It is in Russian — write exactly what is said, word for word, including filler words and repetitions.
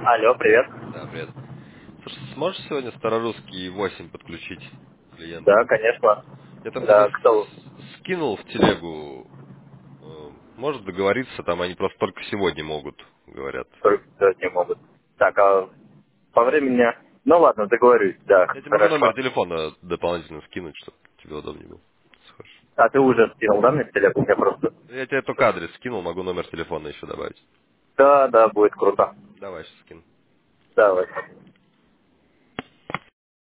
Алло, привет. Да, привет. Слушай, сможешь сегодня старорусский восемь подключить клиенту? Да, конечно. Я там где-то Да, кто? с- скинул в телегу. э, Может договориться, там они просто только сегодня могут, говорят. Только сегодня могут. Так, а по времени... Ну ладно, договорюсь, да, Я тебе могу номер хорошо. телефона дополнительно скинуть, чтобы тебе удобнее было. Схож. А ты уже скинул, да, мне телефон? Я просто... Я тебе только адрес скинул, могу номер телефона еще добавить. Да, да, будет круто. Давай сейчас скину. Давай.